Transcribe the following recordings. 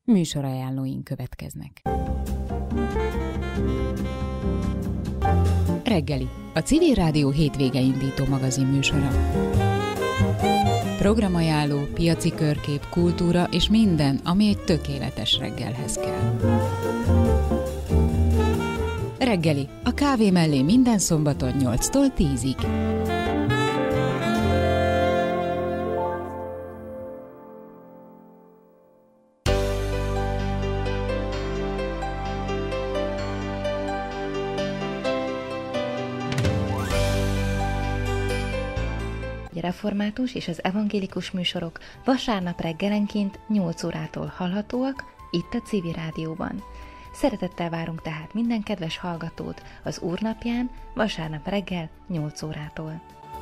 Műsorajánlóink következnek. Reggeli, a Civil Rádió hétvége indító magazin műsora. Programajánló, piaci körkép, kultúra és minden, ami egy tökéletes reggelhez kell. Reggeli, a kávé mellé minden szombaton 8-tól 10-ig. Református és az evangélikus műsorok vasárnap reggelenként 8 órától hallhatóak itt a Civil Rádióban. Szeretettel várunk tehát minden kedves hallgatót az Úrnapján vasárnap reggel 8 órától.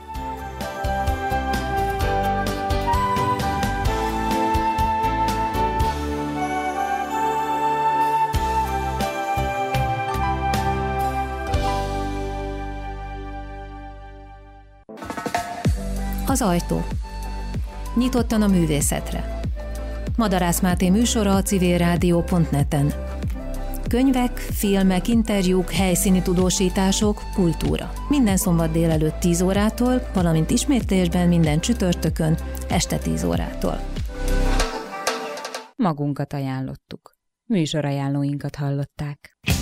Az ajtó. Nyitottan a művészetre. Madarász Máté műsora a civilrádió.net-en. Könyvek, filmek, interjúk, helyszíni tudósítások, kultúra. Minden szombat délelőtt 10 órától, valamint ismétlésben minden csütörtökön este 10 órától. Magunkat ajánlottuk. Műsorajánlóinkat hallották.